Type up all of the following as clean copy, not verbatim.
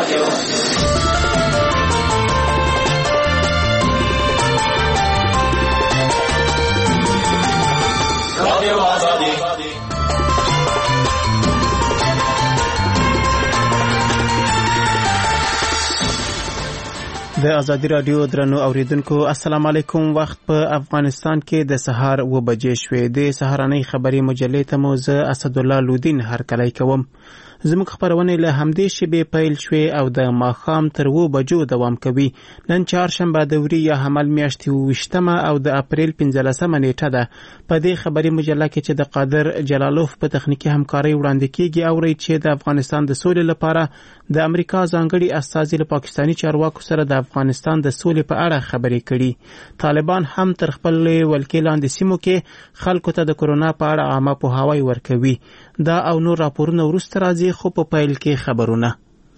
د ازادي رادیو درنو اوریدونکو السلام علیکم. وخت په افغانستان کې د سهار 2 بجې شوې. د سهارنۍ خبري مجلې ته مو زه اسد الله لودین هرکلی کوم. زموږ خبرونه له همدې شیبې پیل شوې او د ماښام تر 2 بجو دوام کوي. نن چهارشنبه د وري یا حمل میاشتې 28مه او د اپریل 15مه نیټه ده. په دې خبري مجله کې چې د قادر جلالوف په تخنیکی همکاري وړاندې کیږي اوري چې د افغانستان د سولې لپاره د امریکا ځانګړي استازي له پاکستاني چارواکو سره د افغانستان د سولې په اړه خبرې کړي. طالبان هم تر خپل ولکې لاندې سیمو کې خلکو ته د کورونا په اړه عامه پوهاوی ورکوي. دا او نور راپورونه وروسته راځي، خو په پیل کې خبرونه.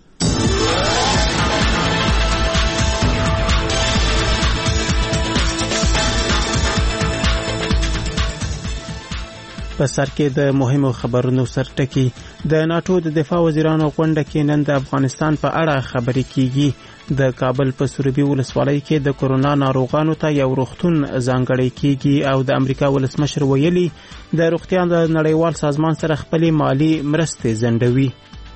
په سر کې د مهمو خبرونو سرټکی. د ناتو د دفاع وزیرانو غونډه کې نن د افغانستان په اړه خبرې کیږي. د کابل په سروبي ولسوالۍ کې د کورونا ناروغانو ته یو روغتون ځانګړی کیږي او د امریکا ولسمشر ویلي د روغتیا د نړیوال سازمان سره خپل مالی مرستې ځنډوي.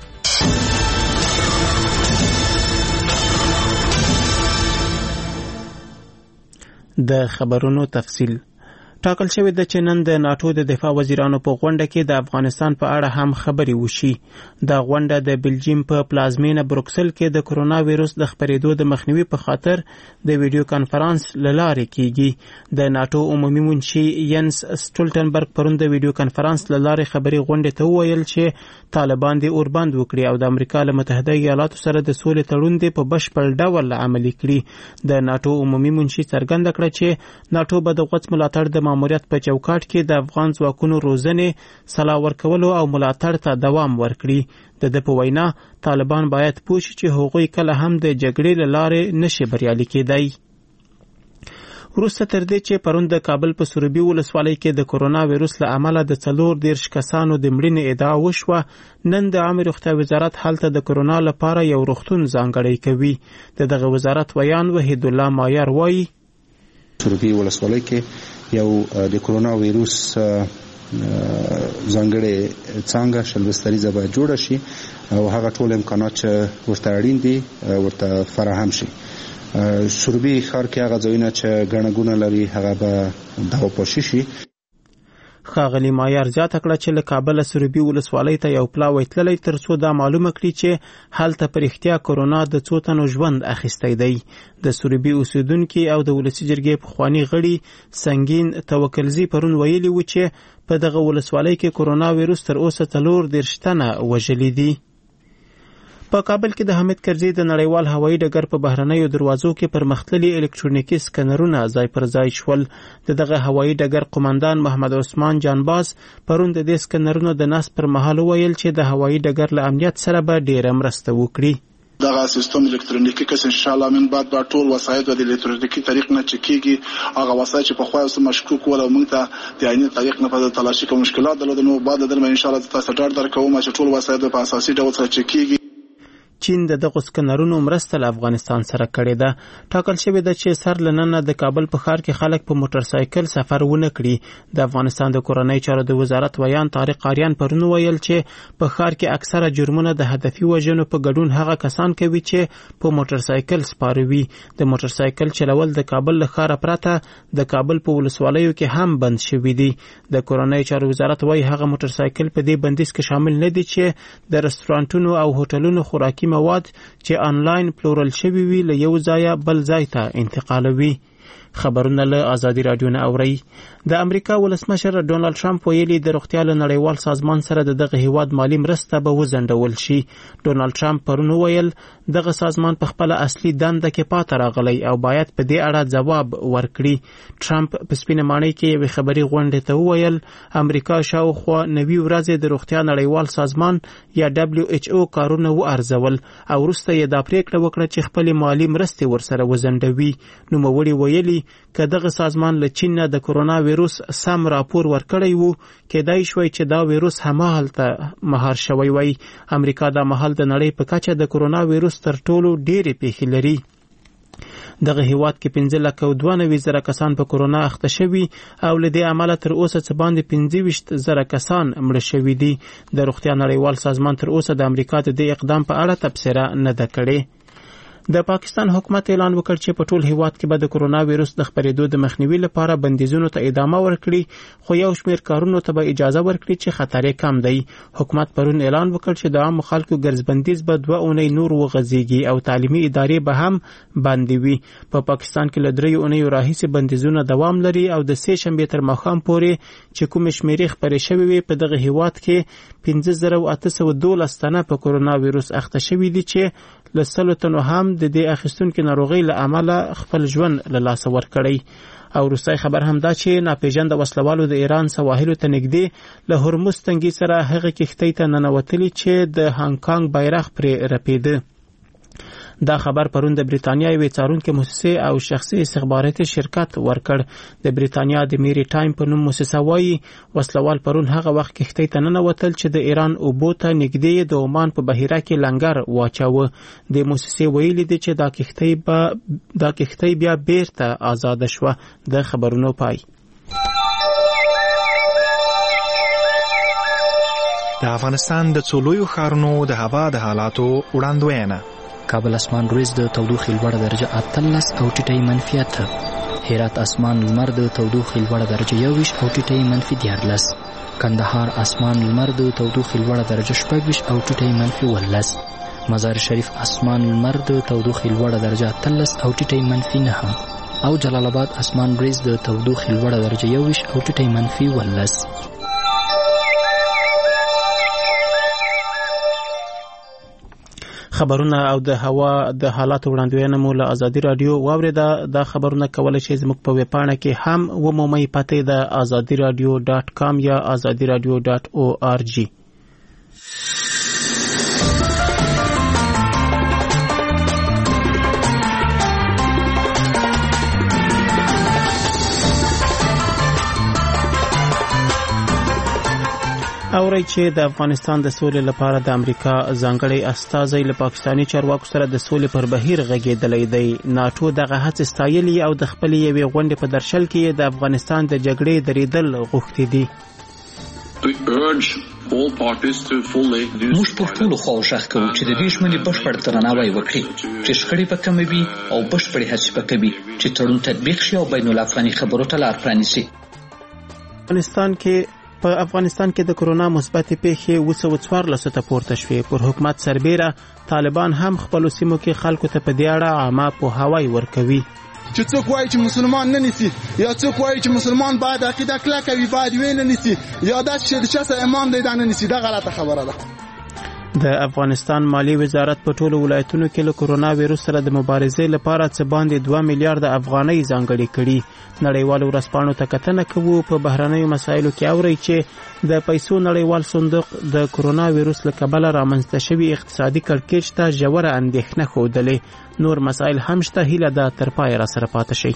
د خبرونو تفصیل. ټاکل شوی د چې نن د ناتو د دفاع وزیرانو په غونډه کې د افغانستان په اړه هم خبرې وشي. دا غونډه د بلجیم په پلازمینه بروکسل کې د کورونا وایروس د خپرېدو د مخنیوي په خاطر د ویډیو کانفرنس لاره کیږي. د ناتو عمومي منشي ینس سټولټنبرګ پرون د ویډیو کانفرنس لاره خبري غونډه ته وویل چې طالبان د اوربند وکړي او د امریکا له متحده ایالاتو سره د سولې تړون دی په بشپړ ډول عملي کړي. د ناتو عمومي منشي څرګنده کړه چې ناتو به د غوڅ ملاتړ د ماموریت په چوکاټ کې د افغان ځواکونو روزنې سلا ورکولو او ملاتړ ته دوام ورکړي. د په وینا طالبان باید پوه شي چې هغوی کله هم د جګړې له لارې نشي بریالي کېدای. وروسته تر دې چې پرون د کابل په سروبي ولسوالۍ کې د کورونا وایروس له امله د 40 کسانو د مړینې ادعا وشوه، نن د عامه روغتیا وزارت هلته د کورونا لپاره یو روغتون ځانګړی کوي. دغه وزارت ویان وحید الله مایار وایي سروبي ولسوالۍ کې یو د کورونا وایروس ځانګړی څنګه شلبستریزه به جوړه شي او هغه ټول امکانات چې ورته اړین دي ورته فراهم شي. سروبي ښار کې هغه ځایونه چې ګڼه ګوڼه لري هغه به دغوپاشي شي. ښاغلي مایار زیاته کړه چې له کابل سروبي ولسوالۍ ته یو پلاوی تللی تر څو دا معلومه کړي چې هلته په رښتیا کورونا د څو تنو ژوند اخیستی دی. د سروبي اوسیدونکي او د ولسي جرګې پخواني غړي سنگین توکلزي پرون ویلي و چې په دغه ولسوالۍ کې کورونا وایروس تر اوسه 40 تنه وژلي دي. په کابل کې د حامد کرزي د نړیوال هوایي ډګر په بهرنیو دروازو کې پرمختللي الکترونیکي سکنرونه ځای پر ځای شول. دغه هوایي ډګر قومندان محمد عثمان جانباز پرون د دې سکنرونو د نصب پر مهال ویل چې د هوایي ډګر له امنیت سره به ډیره مرسته وکړي. دغه سیستم الکترونیکی که ان شاء الله من بعد با ټول وسایل د الکترونیکی طریق نه چکیږي. هغه وسایل چې په خو اوس مشکوک ولا موږ ته د عیني طریق نه په تلاشي کې مشکلات درلود، نو بعد درمه ان شاء الله تاسو ډاډ درکوم چې ټول وسایل په اساسي ډول سره چکیږي. چین د دغه سکنرونو مرسته له افغانستان سره کړې ده. ټاکل شوی ده چې سر لننه د کابل په ښار کې خلک په موټر سایکل سفر ونه کړي. د افغانستان د کورنۍ چارو د وزارت ویان طارق آریان پرون ویل چې په ښار کې اکثره جرمونه د هدفي وژنو په ګډون هغه کسان کوي چې په موټر سایکل سپاروي. د موټر سایکل چلول د کابل له ښاره پرته د کابل په ولسوالیو کې هم بند شوي دي. د کورنۍ چارو وزارت وایي هغه موټر سایکل په دې بندیز کې شامل نه دي چې د رستورانتونو او هوټلونو خوراکي مواد چې آنلاین پلورل شوي وي له یو ځایه بل ځای ته انتقالوي. خبرونه له ازادي رادیو نه اوري. د امریکا ولسمشر ډونالد ټرمپ ویلي د روغتیا له نړیوال سازمان سره دغه هیواد مالی مرسته به وځنډول شي. ډونالد ټرمپ پرون ویل دغه سازمان په خپل اصلي دنده کې پاتې راغلی او باید په دې اړه ځواب ورکړي. ټرمپ په سپینه ماڼۍ کې یو خبري غونډه ته ویل امریکا شاوخوا 90 ورځې د روغتیا نړیوال سازمان یا WHO کارونه وارزول او وروسته یې دا پریکړه وکړه چې خپل مالی مرسته ورسره وځنډوي. نو موړي ویلي که دغه سازمان له چین نه د کرونا ویروس سم راپور ورکړی وو کېدای شوی چې دا ویروس هماهلته مهار شوی وای. امریکا دا مهال د نړۍ په کچه د کرونا ویروس تر ټولو ډېرې پیښې لري. دغه هیواد کې 15,92,000 کسان په کرونا اخته شوي او له دې امله تر اوسه څه باندې 25,000 کسان مړه شوي دي. د روغتیا نړیوال سازمان تر اوسه د امریکا د دې اقدام په اړه تبصره نه ده کړې. د پاکستان حکومت اعلان وکړ چې په ټول هیواد کې به د کرونا ویروس د خپرېدو د مخنیوي لپاره بندیزونو ته ادامه ورکړي، خو یو شمېر کارونو ته به اجازه ورکړي چې خطر یې کم دی. حکومت پرون اعلان وکړ چې د عامو خلکو ګرځبندیز به 2 اونۍ نور وغځېږي او تعلیمي ادارې به هم بندې وي. په پاکستان کې له 3 اونیو راهیسې بندیزونه دوام لري او د 3 شنبې تر ماښام پورې چې کومې شمېرې خپرې شوې وي په دغه هیواد کې 5,812 تنه په کرونا ویروس اخته شوي دي چې له 100 تنو هم د دې اخیستونکو ناروغۍ له امله خپل ژوند له لاسه ورکړی. او وروستی خبر هم دا چې ناپېژانده وسلوالو د ایران سواحلو ته نږدې له هرمز تنګي سره هغه کښتۍ ته ننوتلي چې د هانګ کانګ بیرغ پرې رپېده. دا خبر پرون د بریتانیا یوې څارونکې مؤسسې او شخصي استخباراتي شرکت ورکړ. د بریتانیا د میری ټایم په نوم مؤسسه وایي وسلوال پرون هغه وخت کښتۍ ته ننوتل چې د ایران اوبو ته نږدې د عمان په بحیره کې لنګر واچاوه. د مؤسسې ویلي دي چې دا کښتۍ بیا بیرته آزاده شوه. د خبرونو پای. د افغانستان د څو لویو ښارونو د هوا د حالاتو وړاندوینه. کابل اسمان وريځ د تودوخې لوړه درجه 18 او ټیټه -8. هرات اسمان لمر د تودوخې لوړه درجه 21 او ټیټه -14. کندهار اسمان لمر د تودوخې لوړه درجه 26 او ټیټه -11. مزار شریف اسمان لمر د تودوخې لوړه درجه 13 او ټیټه -9. او جلال آباد اسمان وريځ د تودوخې لوړه درجه 21 او ټیټه -11. خبرونه او د هوا د حالاتو وړاندوینه مو له ازادي رادیو واوریده. دا خبرونه کولای شئ زموږ په ویب پاڼه کې هم ومومئ. پته د azadiradio.com یا azadiradio.org. اوري چې د افغانستان د سولې لپاره د امریکا ځانګړی استازی له پاکستاني چارواکو سره د سولې پر بهیر غږېدلی دی. ناتو دغه هڅې ستایلې او د خپلې یوې غونډې په درشل کې د افغانستان د جګړې دریدل غوښتي دي. موږ پر ټولو خواو غږ کوو چې د دې ژمنې بشپړ درناوی وکړي چې شخړې به کموي او بشپړې هڅې به کوي چې تړون تطبیق شي او بین الافغاني خبرو ته لار پرانیسي. په افغانستان کې د کرونا مثبت پیښې 214 ته پورته شوې. پر حکومت سربېره طالبان هم خپل سیمو کې خلکو ته په دې اړه عامه پوهاوی ورکوي. چې څوک وایي چې مسلمان نه نسی یا څوک وایي چې مسلمان باید عقیده کلکه وي باید وینه نسی یا دا چې د چا سره ایمان دی دا نه نسی، دا غلطه خبره ده. د افغانستان مالی وزارت په ټولو ولایتونو کې له کرونا ویروس سره د مبارزې لپاره څه باندې 2 میلیارډ افغانۍ ځانګړې کړي. نړیوالو ورځپاڼو ته کتنه کوو. په بهرنیو مسایلو کې اوري چې د پیسو نړیوال صندوق د کرونا ویروس له کبله رامنځته شوی اقتصادي کړکېچ ته ژوره اندېښنه ښودلې. نور مسایل هم شته. هیله ده تر پای را سره پاتې شئ.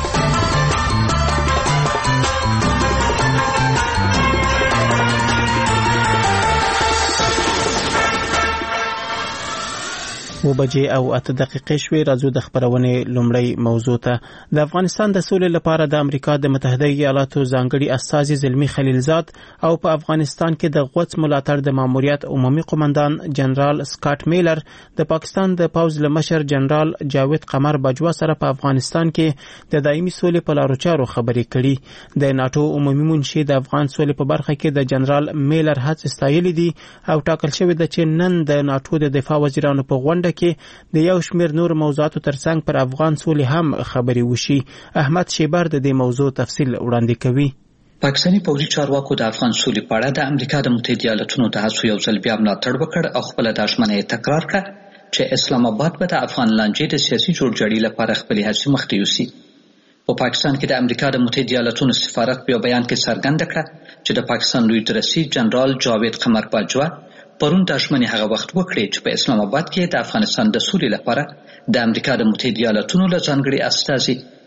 وبجې او 8 دقیقې شوې. راځو د خبرونې لومړی موضوع ته. د افغانستان د سولې لپاره د امریکا د متحده ایالاتو ځانګړي استازي زلمی خلیلزاد او په افغانستان کې د غوڅ ملاتړ د ماموریت عمومي قومندان جنرال سکاټ میلر د پاکستان د پوځ لمشر جنرال جاوید قمر بجوا سره په افغانستان کې د دایمي سولې په لارو چارو خبرې کړي. د ناتو عمومي منشي د افغان سولې په برخه کې د جنرال میلر هڅې ستایلې دي او ټاکل شوی د چې نن د ناتو د دفاع وزیرانو په غونډه کې د یو شمېر نور موضوعاتو ترڅنګ پر افغان سولې هم خبرې وشي. احمد شیبر د دې موضوع تفصیل وړاندې کوي. پاکستاني پوځي چارواکو د افغان سولې په اړه د امریکا د متحده ایالاتونو د هڅو یو ځل بیا ملاتړ وکړ او خپل د ژمنې تکرار کړ چې اسلام آباد به د افغان لانجې د سیاسي جوړجاړي لپاره خپل هڅې مخته یوسي. په پاکستان کې د امریکا د متحده ایالاتونو سفارت په بیان کې څرګنده کړه چې د پاکستان لوی درسي جنرال جاوید قمر بجوا پرون د ژمنې هغه وخت وکړي چې په اسلام آباد کې د افغانستان د سولې لپاره د امریکا د متحده ایالاتونو له ځانګړي استازي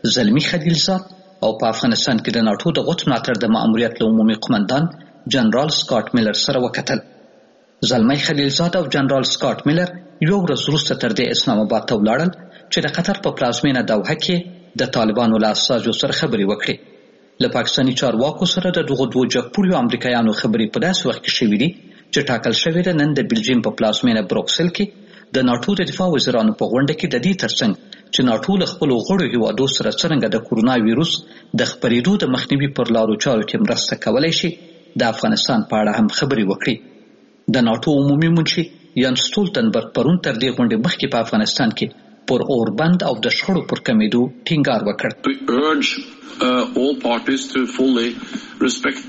زلمی خلیلزاد او په افغانستان کې د ناټو د غوڅ ملاتړ د ماموریت له عمومي قومندان جنرال سکاټ میلر سره وکتل. زلمی خلیلزاد او جنرال سکاټ میلر یو ورځ وروسته تر دې اسلام آباد ته ولاړل چې د قطر په پلازمینه دوحه کې د طالبانو له استازو سره خبرې وکړي. له پاکستاني چارواکو سره د دغو دوو جګپوړیو امریکایانو خبرې په داسې وخت کې شوې دي چې ټاکل شوې ده نن د بلجیم په پلازمینه بروکسل کې د ناټو د دفاع وزیرانو په غونډه کې د دې ترڅنګ چې ناټو له خپلو غړو هیوادو سره څرنګه د کورونا ویروس د خپرېدو د مخنیوي پر لارو چارو کې مرسته کولی شي د افغانستان په اړه هم خبرې وکړي. د ناټو عمومي منشي یان سټولتنبرګ پرون تر دې غونډې مخکې په افغانستان کې پر اوربند او د شخړو پر کمیدو ټینګار وکړ. All parties to fully respect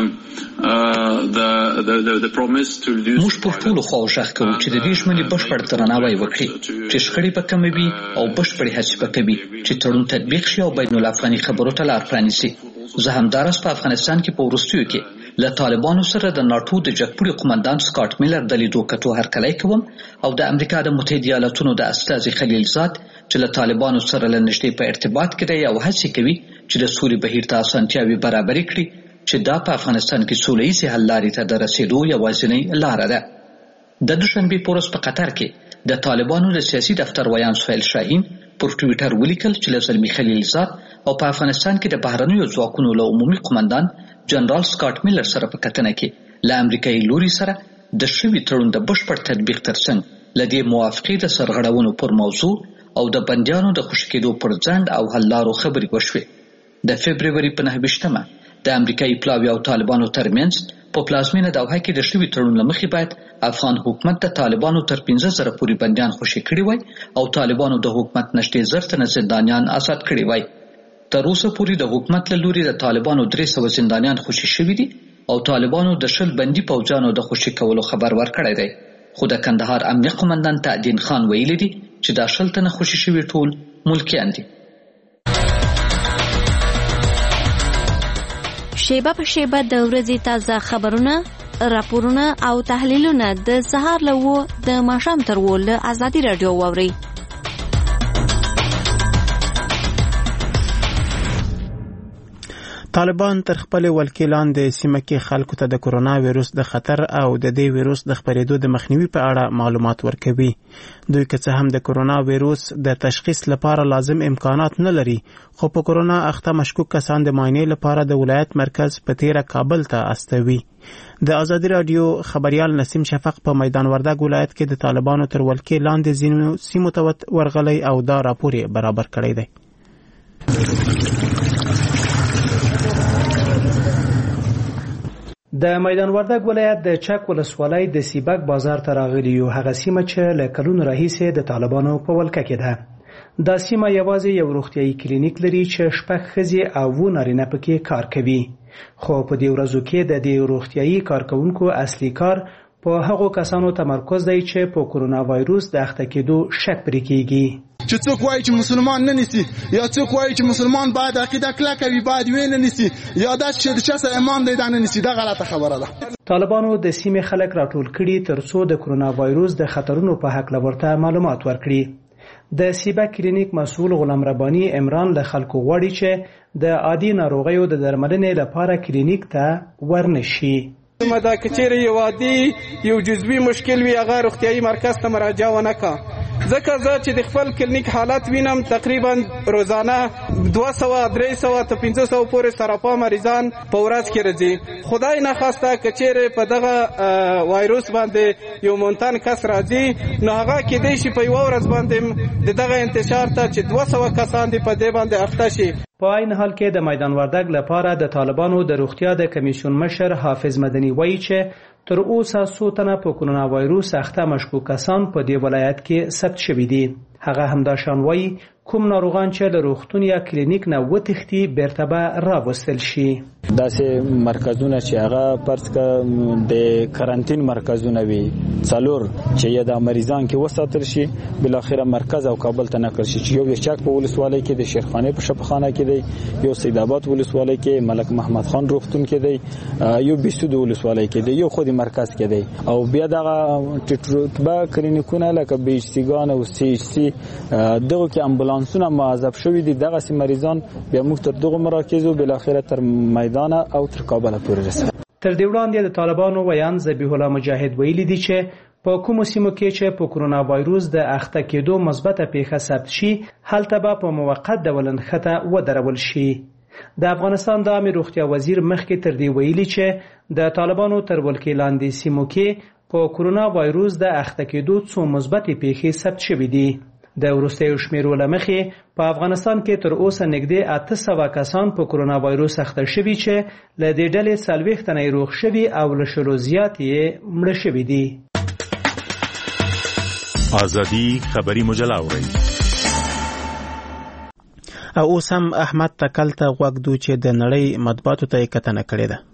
the promise to reduce. موږ په ټولو خواو غږ کوو چې د دې ژمنې بشپړ درناوی وکړي چې شخړې به کموي او بشپړې هڅې به کوي چې تړون تطبیق شي او بین الافغاني خبرو ته لار پرانیسي. زه همداراز په افغانستان کې په وروستیو کې له طالبانو سره د ناټو د جګپوړي قومندان سکاټ میلر د لیدو کتو هرکلی کوم او د امریکا د متحده ایالاتونو د استازي خلیلزاد چې له طالبانو سره له نږدې په ارتباط کې دی او هڅې کوي چې د سولې بهیر ته اسانتیاوې برابرې کړي چې دا په افغانستان کې سوله ییزې حل لارې ته د رسېدو یوازینۍ لاره ده. د دوشنبې په ورځ په قطر کې د طالبانو د سیاسي دفتر ویان سهیل شاهین پر ټویټر ولیکل چې له زلمی خلیلزاد او په افغانستان کې د بهرنیو ځواکونو له عمومي قومندان جنرال سکاټ میلر سره په کتنه کې له امریکایي لوري سره د شوي تړون د بشپړ تطبیق ترڅنګ له دې موافقې د سرغړونو پر موضوع او د بندیانو د خوشي کېدو پر ځنډ او حل لارو خبرې وشوې. د فبروري په 9 د امریکایي پلاوي او طالبانو ترمنځ په پلازمینه دوحه کې د شوي تړون له مخې باید افغان حکومت د طالبانو تر 15,000 پورې بندیان خوشي کړي وای او طالبانو د حکومت نږدې 1000 تنه زندانیان آزاد کړي وای. تر اوسه پورې د حکومت له لوري د طالبانو 300 زندانیان خوشي شوي دي او طالبانو د 10 بندي پوځیانو د خوشي کولو خبر ورکړی دی. خو د کندهار امنیه قومندان تعدین خان ویلي دي چې دا 10 تنه خوشي شوي ټول ملکیان دي. شیبه په شیبه د ورځې تازه خبرونه، راپورونه او تحلیلونه د سهار له 9 د ماښام تر 10 له ازادي رادیو واورئ. طالبان تر خپل ولکې لاندې سیمه کې خلکو ته د کورونا ویروس د خطر او د دې ویروس د خپرېدو د مخنیوي په اړه معلومات ورکوي. دوی که څه هم د کورونا ویروس د تشخیص لپاره لازم امکانات نه لري، خو په کورونا اخته مشکوک کسان د معاینې لپاره د ولایت مرکز په تیره کابل ته استوي. د ازادي رادیو خبريال نسیم شفق په میدان وردګ ولایت کې د طالبانو تر ولکې لاندې ځینو سیمو ته ورغلی او دا راپور یې برابر کړی دی. د میدان وردګ ولایت د چک ولسوالۍ د سیبک بازار ته راغلی یو هغه سیمه چې له کلونو راهیسې د طالبانو په ولکه کې ده. دا سیمه یوازې یو روغتیايي کلینیک لري چې 6 ښځې او 9 نارینه پکې کار کوي، خو په دې ورځو کې د دې روغتیايي کارکونکو اصلي کار په هغو کسانو تمرکز دی چې په کورونا وایروس د اخته کېدو شک پرې کیږي. چې څوک وایي چې مسلمان نه نیسي یا څوک وایي چې مسلمان باید عقیده کلکه وي، باید وینه نیسي یا دا چې د چا سره ایمان دی دا نه نیسي، دا غلطه خبره ده. طالبانو د سیمې خلک راټول کړي ترڅو د کورونا وایروس د خطرونو په حق لورته معلومات ورکړي. د سیبک کلینیک مسؤل غلام ربانی عمران له خلکو غواړي چې د عادي ناروغیو د درملنې لپاره کلینیک ته ورنشي. دا کچېره یو عادي یو جزوي مشکل وي هغه روغتیايي مرکز ته مراجعه ونه کا، ځکه زه چې د خپل کلینیک حالت وینم تقریبا روزانه 200 300 ته 500 پورې سرطان مریضان په ورځ کې راځي. خدای نه خواسته کچېره په دغه وایروس باندې یو مونتان کس راځي نو هغه کې دی چې په یو ورځ باندې دغه انتشار ته چې 200 کسان دی په دې باندې اخته شي. په عین حال کې د میدان وردګ لپاره د طالبانو د روغتیا د کمیسیون مشر حافظ مدني وایي چې تر اوسه 100 تنه په کورونا وایروس اخته مشکوک کسان په دې ولایت کې ثبت شوي دي. هغه همداشان وایي کوم ناروغان چې له روغتون یا کلینیک نه وتښتي بیرته به راوستل شي. داسې مرکزونه چې هغه پرس کا د کارانتین مرکزونه وي څلور چې یا د مریضان کې وساتل شي بل اخره مرکز او کابل ته نقل شي، چې یو د چک په ولسوالۍ کې د شیرخانه په شفاخانه کې دی، یو سید آباد ولسوالۍ کې ملک محمد خان روغتون کې دی، یو بسود ولسوالۍ کې دی، یو خودي مرکز کې دی، او بیا دغه رتبه کلینیکونه لکه بي ایچ سی ګان او سی ایچ سی دغه کې امبولانسونه معذب شوي دي. دغه سي مریضان بیا موږ تر دغه مراکزو بل اخره تر میدان او تر کابل پورې رسېږي. تر دې وړاندې د طالبانو ویان ذبیح الله مجاهد ویلي دي چې په کومو سیمو کې چې په کرونا وایروس د اخته کېدو مثبته پیښه ثبت شي هلته به په موقت ډول نښته ودرول شي. د افغانستان د عامه روغتیا وزیر مخکې تر دې ویلي چې د طالبانو تر ولکې لاندې سیمو کې په کرونا وایروس د اخته کېدو څو مثبتې پیښې ثبت شوې دي. د وروستیو شمیرو له مخې په افغانستان کې تر اوسه نږدې 800 کسان په کرونا وایروس اخته شوي چې له دې ډلې 40 تنه روغ شوي او له شلو زیات یې مړه شوي دي. آزادی خبری مجله اورئ. او اوس هم احمد تکل ته غوږ دو چې د نړۍ مطبوعاتو ته یې کتنه کړې ده.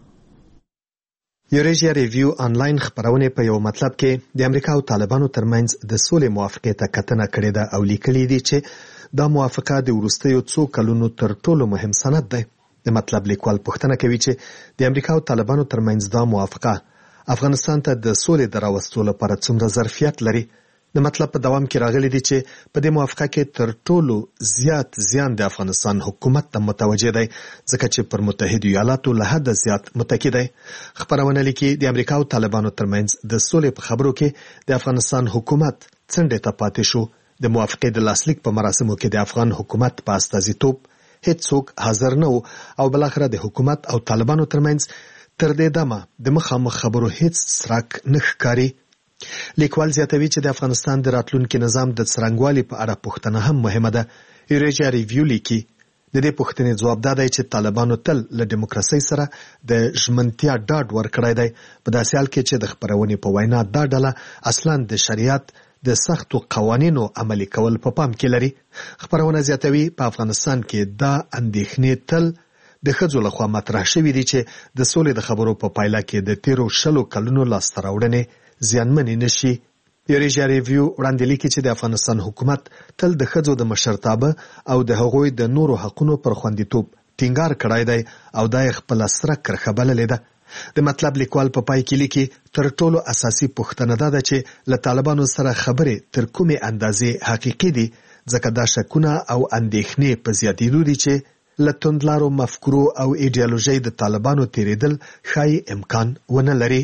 یوریشیا ریویو آنلاین خبرونه په یو مطلب کې د امریکا او طالبانو ترمنځ د سولې موافقې ته کتنه کړې ده او لیکلي دي چې دا موافقه د وروستیو څو کلونو تر ټولو مهم سند دی. د مطلب لیکوال پوښتنه کوي چې د امریکا او طالبانو ترمنځ دا موافقه افغانستان ته د سولې د راوستلو لپاره څومره ظرفیت لري. د مطلب په دوام کې راغلي دي چې په دې موافقه کې تر ټولو زیات زیان د افغانستان حکومت ته متوجه دی ځکه چې پر متحده ایالاتو له حد زیات متکی دی. خبرونه لیکي د امریکا او طالبانو ترمنځ د سولې په خبرو کې د افغانستان حکومت څنډې ته پاتې شو. د موافقې د لاسلیک په مراسمو کې د افغان حکومت په استازیتوب هیڅوک حاضر نه و او بلاخره د حکومت او طالبانو ترمنځ تر دې دمه د مخامخ خبرو هیڅ څرک نه ښکاري. لیکوال زیاتوي چې د افغانستان د راتلونکي نظام د څرنګوالي په اړه پوښتنه هم مهمه ده. یوریشیا ریویو لیکي د دې پوښتنې ځواب دا دی چې طالبانو تل له دیموکراسي سره د ژمنتیا ډاډ ورکړی دی په داسې حال کې چې د خبرونې په وینا دا ډله اصلا د شریعت د سختو قوانینو عملي کول په پام کې لري. خبرونه زیاتوي په افغانستان کې دا اندېښنې تل د ښځو لخوا مطرح شوي دي چې د سولې د خبرو په پایله کې د تیرو 10 کلونو لاسته راوړنې زیانمنې نشي. یوریشیا ریویو وړاندې لیکي چې د افغانستان حکومت تل د ښځو د مشرتابه او د هغوی د نورو حقونو پر خوندیتوب ټینګار کړی دی او دا یې خپله سره کرښه بللې ده. د مطلب لیکوال په پای کې لیکي تر ټولو اساسي پوښتنه دا ده چې له طالبانو سره خبرې تر کومې اندازې حقیقي دي ځکه دا شکونه او اندېښنې په زیاتېدو دي چې له توندلارو مفکورو او ایډیالوژۍ د طالبانو تیریدل ښایي امکان ونه لري.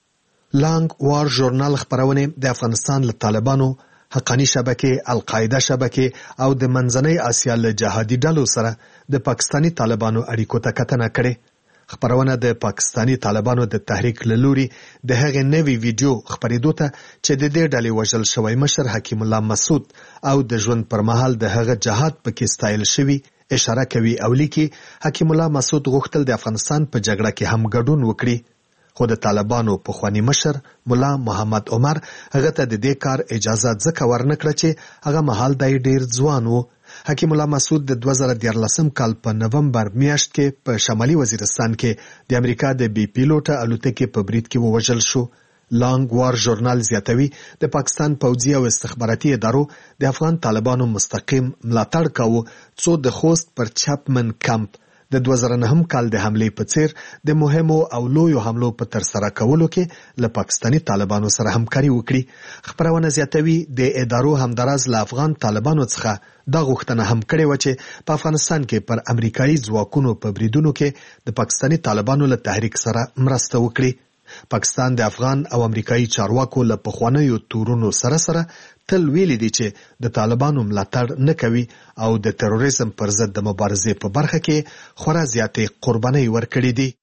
لانګ وار ژورنال خبرونه د افغانستان له طالبانو، حقانی شبکې، القاعده شبکې او د منځنۍ اسیا له جهادي ډلو سره د پاکستانی طالبانو اړیکو ته کتنه کړې. خبرونه د پاکستانی طالبانو د تحریک له لوري د هغې نوي ویډیو خبرېدو ته چې د دې ډلې وژل شوی مشر حکیم الله مسعود او د ژوند پر مهال د هغه جهاد پکې ستایل شوی اشاره کوي او لیکي حکیم الله مسعود غوښتل د افغانستان په جګړه کې هم ګډون وکړي، خو د طالبانو پخوانی مشر مولا محمد عمر هغه ته د دې کار اجازه ځکه ورنکړه چې هغه مهال دی ډیر ځوان و. حکیم الله مسعود د 2014 کال په نومبر میاشت کې په شمالي وزیرستان کې د امریکا د بي پیلوټه الوتکې په برید کې ووژل شو. لانګ وار ژورنال زیاتوي د پاکستان پوځي او استخباراتي ادارو د افغان طالبانو مستقیم ملاتړ کاوه څو د خوست پر چاپمن کمپ د 2009 کال د حملې په څیر د مهمو او لویو حملو په ترسره کولو کې له پاکستانی طالبانو سره همکاري وکړي. خبرونه زیاتوي د ادارو همدراز له افغان طالبانو څخه دا غوښتنه هم کړې و چې په افغانستان کې پر امریکایي ځواکونو په بریدونو کې د پاکستانی طالبانو له تحریک سره مرسته وکړي. پاکستان د افغان او امریکایي چارواکو له پخوانیو تورونو سره سره تل ویلي دي چې د طالبانو ملاتړ نه کوي او د تروریزم پر ضد د مبارزې په برخه کې خورا زیاتې قربانۍ ورکړې دي.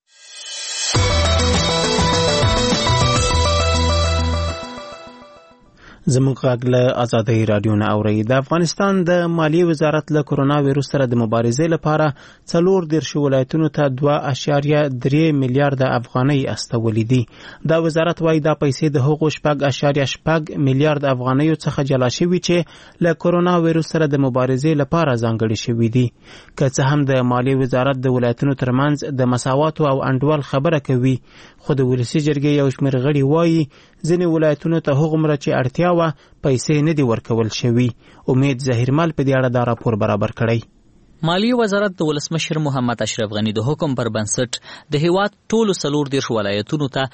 زموږ غږ له آزادۍ رادیو نه اورئ. د افغانستان د مالیې وزارت له کرونا ویروس سره د مبارزې لپاره 14 ولایتونو ته 2.3 میلیارډ افغانۍ استولې دي. دا وزارت وايي دا پیسې د هغو 4.8 میلیارډ افغانیو څخه جلا شوي چې له کرونا ویروس سره د مبارزې لپاره ځانګړي شوي دي. که څه هم د مالیې وزارت د ولایتونو ترمنځ د مساواتو او انډول خبره کوي، خو د ولسي جرګې یو شمېر غړي وايي ځینې ولایتونو ته هغومره چې اړتیا وه پیسې نه دي ورکول شوي. امید ظهیرمل په دې اړه دا راپور برابر کړی. مالیې وزارت د ولسمشر محمد اشرف غني د حکم پر بنسټ د هیواد ټولو 14 ولایتونو ته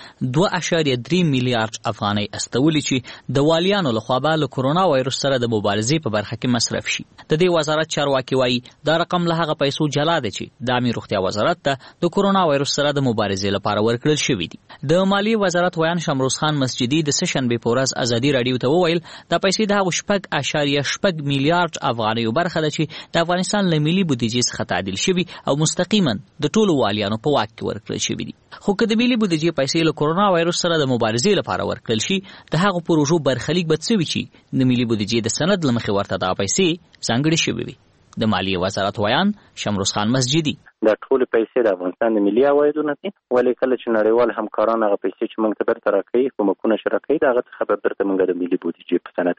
2.3 میلیارډ افغانۍ استولې چې د والیانو لخوا به له کورونا وایرس سره د مبارزې په برخه کې مصرف شي. د دې وزارت چارواکي وایي دا رقم له هغه پیسو جلا دی چې د عامه روغتیا وزارت ته د کورونا وایرس سره د مبارزې لپاره ورکړل شوی دی. د مالیې وزارت ویان شمروز خان مسجدي د سشنبه په ورځ ازادي رادیو ته وویل دا پیسې د هغو 4.8 میلیارډ افغانۍ برخه ده چې د افغانستان له ملي بودیجې څخه تعدیل شوي او مستقیما د ټولو والیانو په واک کې ورکړل شوي دي. خو که د ملي بودیجې پیسې له کورونا وایرس سره د مبارزې لپاره ورکړل شي د هغو پروژو برخلیک به څه وي چې د ملي بودیجې د سند له مخې ورته دا پیسې ځانګړې شوي وي. د مالیې وزارت ویان شمروز خان مسجدي دا ټول پیسې د افغانستان د ملي عوایدو نه دي، ولې کله چې نړیوال همکاران هغه پیسې چې موږ ته درته راکوي کومکونه شراکوي د هغه څخه به درته موږ د ملي بودیجې په سند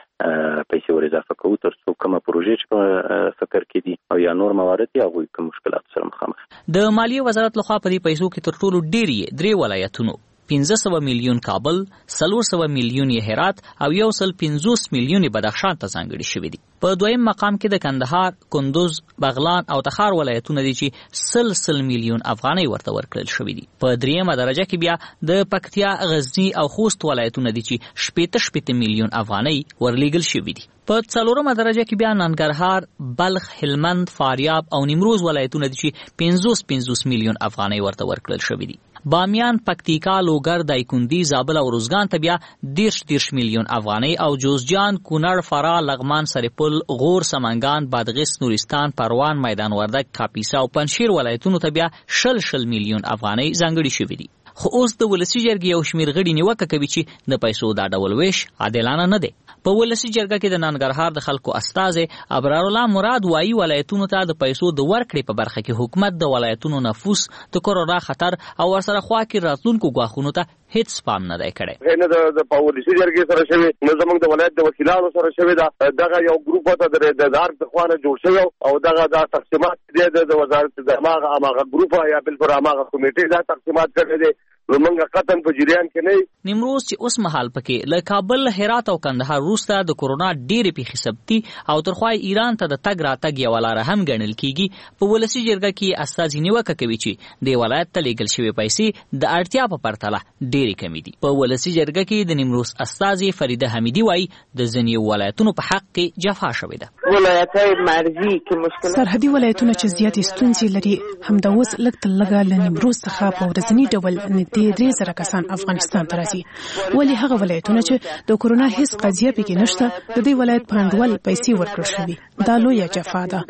کې پیسې ور اضافه کوو تر څو کومه پروژې چې په فکر کې دي او یا نور موارد دي هغوی کوم مشکلات سره مخامخ. د مالیې وزارت لخوا په دې پیسو کې تر ټولو ډېر 3 ولایتونو 500 میلیون کابل، 400 میلیون هرات او 150 میلیون بدخشان ته ځانګړي شوي دي. په دویم مقام کې د کندهار، کندوز، بغلان او تخار ولایتونه دي چې 100 میلیون افغانۍ ورته ورکړل شوي دي. په دریمه درجه کې بیا د پکتیا، غزنی او خوست ولایتونه دي چې 80 میلیون افغانۍ ورلیږل شوي دي. په څلورمه درجه کې بیا ننګرهار، بلخ، هلمند، فاریاب او نیمروز ولایتونه دي چې 50 میلیون افغانۍ ورته ورکړل شوي دي. بامیان، پکتیکا، لوګر، دایکندي، زابل او روزګان ته بیا 10 میلیون افغانۍ او جوزجان، کونړ، فراه، لغمان، سرپل، غور، سمنګان، بادغیس، نورستان، پروان، میدان وردګ، کاپیسا او پنجشیر ولایتونو ته بیا 20 میلیون افغانۍ ځانګړي شوي دي. خو اوس د ولسی جرګې یو شمیر غړي نیوکه کوي چې د پیسو دا ډول ویش عادلانه نه دی. په ولسی جرګه کې د ننګرهار د خلکو استازي ابرار الله مراد وایي ولایتونو ته د پیسو د ورکړې په برخه کې حکومت د ولایتونو نفوس د کورونا خطر او ورسره خوا کې راتلونکو ګواښونو ته هیڅ پام نه دی کړی. نه د ولسی جرګې سره شوی نه زموږ د ولایت د وکیلانو سره شوی دغه یو ګروپ ته د ادارې د خوانه جوړ شوی او دغه د تقسیمات د وزارت د هغه ګروپ یا بل پر هغه کمیټې دا تقسیمات کړی دی. ومنګه قطن په جریان کې نه نیمروز چې اوس مهال پکې له کابل، هرات او کندهار وروسته د کورونا ډېرې پیښې ثبتي او ترخوای ایران ته د تګ راتګ یوه لاره هم ګڼل کیږي. په ولسي جرګه کې استازي نیوکه کوي چې د ولایت ته لیږل شوې پیسې د اړتیا په پرتله ډېرې کمې دي. په ولسي جرګه کې د نیمروز استازي فریده حمیدي وایي د ځینې ولایتونو په حق کې جفا شوې ده. ولایت‌های مرزي کې مشکل سرحدي ولایتونه چې زیاتې ستونزې لري همدا اوس لږ تر لږه له نیمروز څخه په ورځني ډول نږدې 3,000 کسان افغانستان ته راځي. ولې هغه ولایتونه چې د کورونا هیڅ قضیه پکې نشته د دې ولایت په انډول پیسې ورکړل شوي دا لویه جفا ده.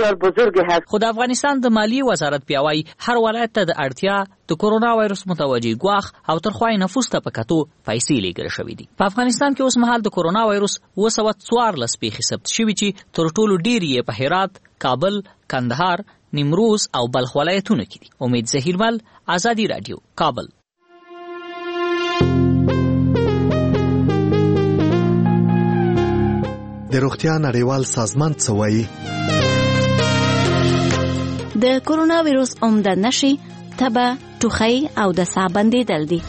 خو د افغانستان د مالیې وزارت بیا وایي هر ولایت ته د اړتیا د کورونا وایرس متوجه ګواښ او ترخوای نفوس ته په کتو پیسې لیږل شوي دي. په افغانستان کې اوس مهال د کورونا وایرس 214 پیښې ثبت شوي چې تر ټولو ډېرې یې په هرات، کابل، کندهار، نیمروز او بلخ ولایتونو کې دي. امید ظهیرمل، آزادي رادیو، کابل. د روغتیا نړیوال سازمان څه وایي؟ د کورونا ویروس عمده نښې تبه، ټوخی او د ساه بندېدل دي.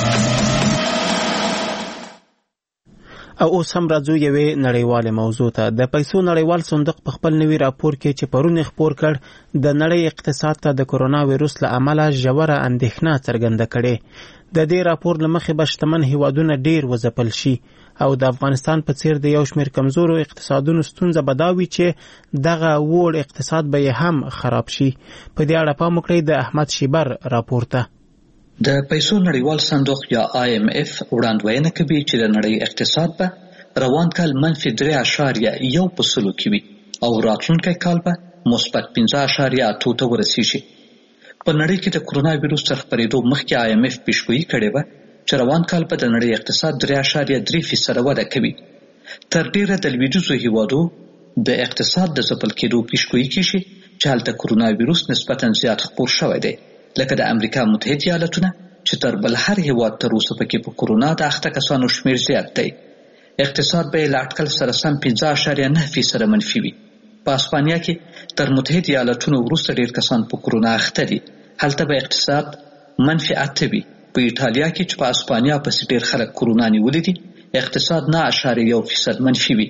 او اوس هم راځو یوې نړیوالې موضوع ته. د پیسو نړیوال صندوق په خپل نوي راپور کې چې پرون خپور کړ د نړۍ اقتصاد ته د کورونا ویروس له امله ژوره اندېښنه څرګنده کړې. د دې راپور له مخې به شتمن هیوادونه ډېر وځپل شي او د افغانستان په څیر د یو شمېر کمزورو اقتصادونو ستونزه به دا وي چې دغه وړ اقتصاد به یې هم خراب شي. په دې اړه پام وکړئ د احمد شیبر راپور ته. د پیسو نړیوال صندوق یا IMF وړاندوینه کوي چې د نړۍ اقتصاد به روان کال -3.1% کې وي او راتلونکی کال به -5.8 ته ورسیږي. په نړۍ کې د کورونا ویروس تر خپرېدو مخکې IMF پیشګویي کړې وه چې روان کال به د نړۍ اقتصاد 3.3% وده کوي. تر ډیره د لویدیځو هیوادو د اقتصاد د ځپل کېدو پیشګویي کیږي چې هلته کورونا ویروس نسبتا زیات خپور شوی دی، لکه د امریکا متحده ایالتونه چې تر بل هر هیواد تر اوسه پکې په کورونا د اخته کسانو شمیر زیات دی. اقتصاد به یې له اټکل سره سم 5.9% منفي وي. په اسپانیا کې تر متحده ایالتونو وروسته ډېر کسان په کورونا اخته دي، هلته به اقتصاد -8 وي. په ایټالیا کې چې په اسپانیا پسې ډېر خلک کورونا نیولي دي اقتصاد 9.1% منفي وي.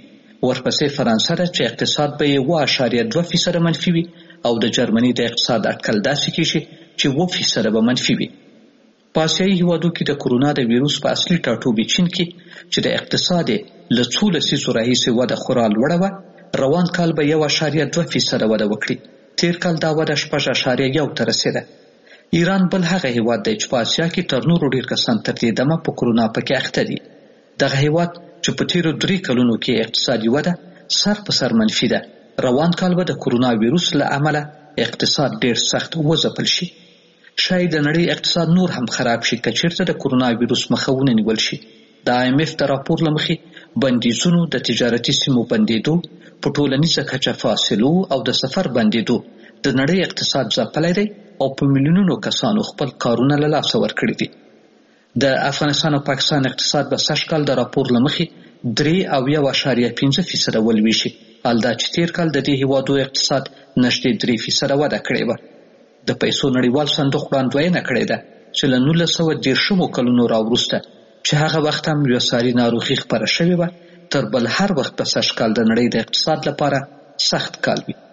ورپسې فرانسه ده چې اقتصاد به یې 1.2% منفي وي او د جرمني د اقتصاد اټکل داسې کېږي چې 2% به منفي وي. په اسیایي هیوادو کې د کورونا د ویروس په اصلي ټاټوبي چین کې چې د اقتصاد له څو لسیزو راهیسې وده خورا لوړه وه، روان کال به 1.2% وده وکړي. تیر کال دا وده 6.1 ته رسېده. ایران بل هغه هیواد دی چې په اسیا کې تر نورو ډېر کسان تر دې دمه په کورونا پکې اخته دي. دغه هیواد چې په تیرو 3 کلونو کې اقتصادي وده سر په سر منفي ده. روان کال به د کورونا ویروس له امله اقتصاد ډېر سخت وځپل شي. شاید د نړۍ اقتصاد نور هم خراب شي که چېرته د کورونا ویروس مخه ونه نیول شي. د IMF د راپور له مخې بندیزونو، د تجارتي سیمو بندېدو، په ټولنیزه کچه فاصلو او د سفر بندېدو د نړۍ اقتصاد ځپلی دی او په میلیونونو کسانو خپل کارونه له لاسه ورکړي دي. د افغانستان او پاکستان اقتصاد به سږ کال د راپور له مخې 3.5% ولویږي، حال دا چې تیر کال د دې هیوادو اقتصاد نږدې 3% وده کړې وه. د پیسو نړیوال صندوق وړاندوینه کړې ده چې له 1930 کلونو راوروسته چې هغه وخت هم یوه ساري ناروغي خپره شوې وه، تر بل هر وخت به سږ کال د نړۍ د اقتصاد لپاره سخت کال وي.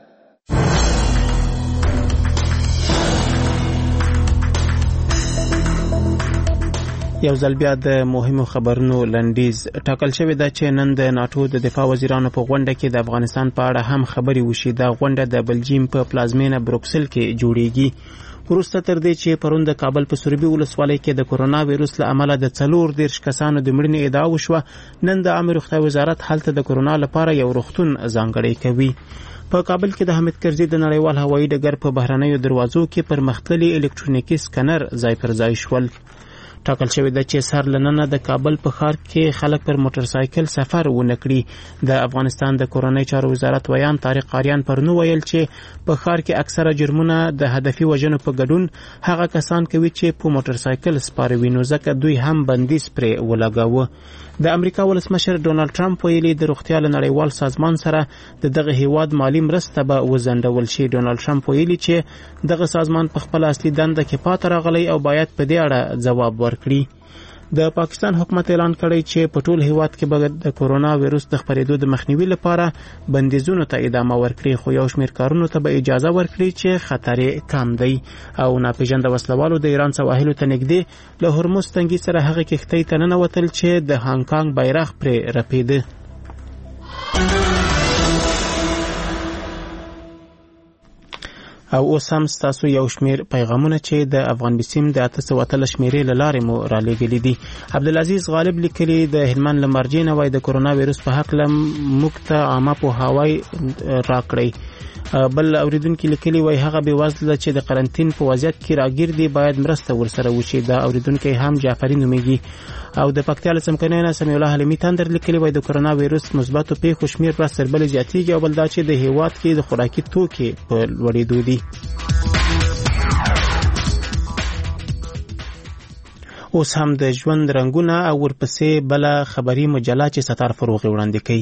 یو ځل بیا د مهمو خبرونو لنډیز. ټاکل شوې ده چې نن د ناټو د دفاع وزیرانو په غونډه کې د افغانستان په اړه هم خبرې وشي. دا غونډه د بلجیم په پلازمینه بروکسل کې جوړیږي. وروسته تر دې چې پرون د کابل په سروبي ولسوالۍ کې د کورونا ویروس له امله د 40 کسانو د مړینې ادعا وشوه، نن د عامه روغتیا وزارت هلته د کورونا لپاره یو روغتون ځانګړی کوي. په کابل کې د حامد کرزي د نړیوال هوایي ډګر په بهرنیو دروازو کې پرمختللي الکترونیکي سکنر ځای پر ځای شول. ټاکل شوې ده چې سهار له ننه د کابل په ښار کې خلک پر موټرسایکل سفر ونه کړي. د افغانستان د کورنۍ چارو وزارت ویان طارق آریان پرون ویل چې په ښار کې اکثره جرمونه د هدفي وژنو په ګډون هغه کسان کوي چې په موټرسایکل سپاره وي، نو ځکه دوی هم بندیز پرې ولګاوه. د امریکا ولسمشر ډونالډ ټرمپ ویلي د روغتیا له نړیوال سازمان سره د دغه هیواد مالی مرسته به وځنډول شي. ډونالډ ټرمپ ویلي چې دغه سازمان په خپل اصلي دنده کې پاتې راغلی او باید په دې اړه ځواب ورکړي. د پاکستان حکومت اعلان کړی چې په ټول هیواد کې به د کورونا ویروس د خپرېدو د مخنیوي لپاره بندیزونو ته ادامه ورکړي، خو یو شمېر کارونو ته به اجازه ورکړي چې خطر یې کم دی. او ناپېژانده وسلوالو د ایران سواحلو ته نږدې له هرمز تنګي سره هغه کښتۍ ته ننوتل چې د هانګ کانګ بیرغ پرې رپېده. او اوس هم ستاسو یو شمیر پیغامونه چې د افغان بسیم د 813 شمیرې له لارې مو رالیږلي دي. عبدالعزیز غالب لیکلي د هلمند له مرجې نه وایي د کورونا ویروس په هکله موږ ته عامه پوهاوی راکړئ. بل اوریدونکي لیکلي وایي هغه بېوزله چې د قرنطین په وضعیت کې راګیر دي باید مرسته ورسره وشي. دا اوریدونکی هم جعفري نومیږي. او د پکتیا له څمکنیو نه سمیع الله حلیمي تندر لیکلي وایي د کورونا ویروس مثبتو پیښو شمېر ورځ تر بلې زیاتېږي او بل دا چې د هېواد کې د خوراکي توکي په لوړېدو دي. اوس هم د ژوند رنګونه او ورپسې بله خبري مجله چې ستار فروغي وړاندې کوي.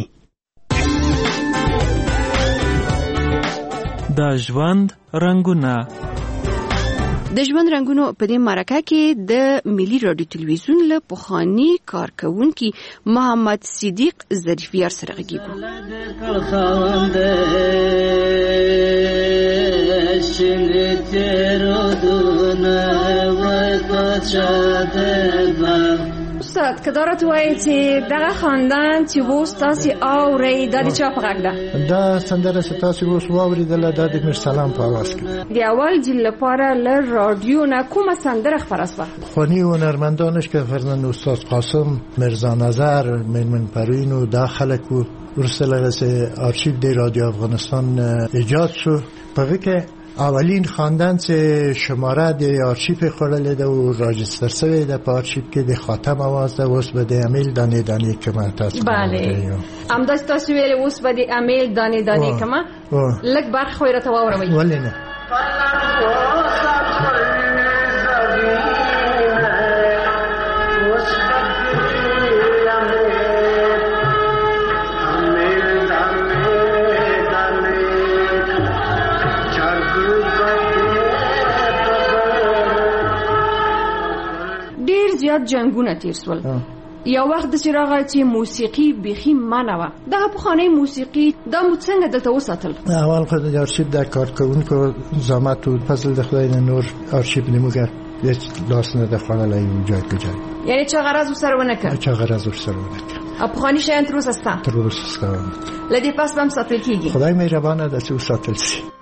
د ژوند رنګونه. د ژوند رنګونو په دې مرکه کې د ملي رادیو تلویزیون له پخواني کارکونکي محمد صدیق ظریفیار سره غږیږو. استاد که دارت وایي چې دغه خاندان چې اوس تاسې اورئ دا د چا په غږ ده؟ دا سندره چې تاسې اوس واورېدله دا د میرسلام په اواز کې. د اول جیل لپاره له رادیو نه کومه سندره خپره شوه؟ پخواني هنرمندانش که فرزند استاد قاسم، مرزا نظر، میرمن پروین و دا خلک و وروسته له هغې آرشیو د رادیو افغانستان ایجاد شو. په هغې کې اولین خواندن چې شماره د آرشیو خوړلې ده او راجستر شوی ده په آرشیو کې د خاتم اواز ده. اوس به د امیل دانې دانې کمه تاسو بله همداسې تاسو ویلې اوس به د امیل دانې دانې کمه لږ برخه خو یې راته واوروئ. ولې نه؟ زیات جنگونه تیر سول. یو وخت د چراغ چې موسیقي بيخي منه و دغه پخوانی موسیقي دا مو څنګه دلته وساتل؟ اول خو د آرشیو د کارکونکو زحمت او فضل د خدای نور آرشیو نموګر هیڅ لاس نه د خوړلای جای په جای. یعنی چا غرض وسره ونه کړ؟ چا غرض وسره ونه کړ. پخوانی شیان تر اوسه ستا؟ تر اوسه ستا. لدی پاس بم ساتل کیږي. خدای مهربانه ده چې وساتل شي.